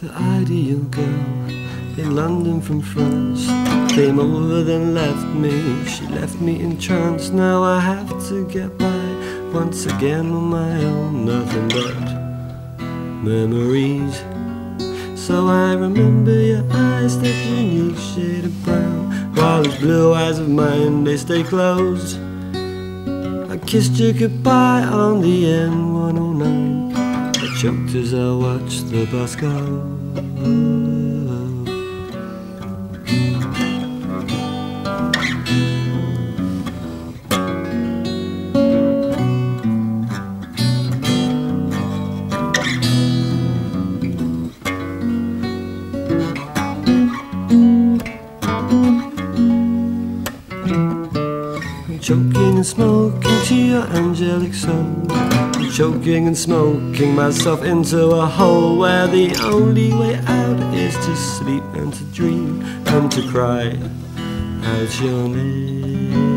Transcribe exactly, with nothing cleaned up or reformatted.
The ideal girl in London from France came over then left me. She left me in trance. Now I have to get by once again on my own. Nothing but memories. So I remember your eyes, that unique shade of brown, while these blue eyes of mine, they stay closed. I kissed you goodbye on the N one oh nine. I choked as I watched the bus go. Choking and smoking to your angelic soul, choking and smoking myself into a hole where the only way out is to sleep and to dream and to cry out your name.